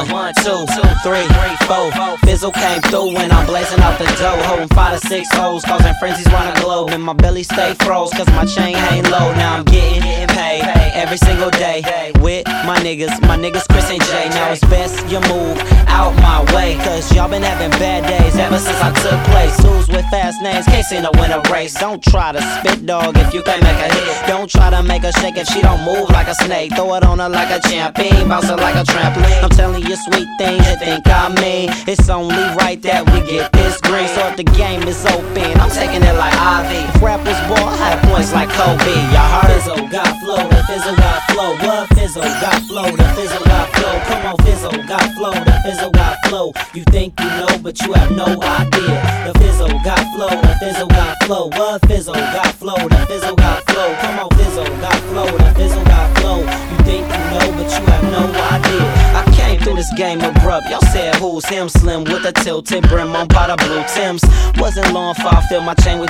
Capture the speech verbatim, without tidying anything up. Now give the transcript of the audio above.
One, two, three, four. Fizzle came through when I'm blazing out the dough. Holding five to six hoes, causing frenzies round the globe. And my belly stay froze, cause my chain hang low. Now I'm getting paid every single day with my niggas, my niggas Chris and Jay. Now it's best you move out my way, cause y'all been having bad days ever since I took place. Dudes with fast names can't seem to win a race. Don't try to spit, dog, if you can't make a hit. Don't try to make her shake if she don't move like a snake. Throw it on her like a champion, bounce her like a trampoline. I'm telling you sweet things you think I mean. It's only right that we get this green. So if the game is open, I'm taking it like I V. If rap was born, I had points like Kobe. Y'all heard Fizzle got flow, the Fizzle got flow. What Fizzle got flow, the Fizzle got flow. Come on, Fizzle got flow, the Fizzle got flow. You think you know, but you have no idea. The Fizzle got flow, the Fizzle got flow. What Fizzle got flow, the Fizzle got flow. Come on, Fizzle got flow, the Fizzle got flow. You think you know, but you have no idea. I came through this game abrupt. Y'all said who's him? Slim with a tilted brim on pot of blue Tims. Wasn't long for I filled my chain with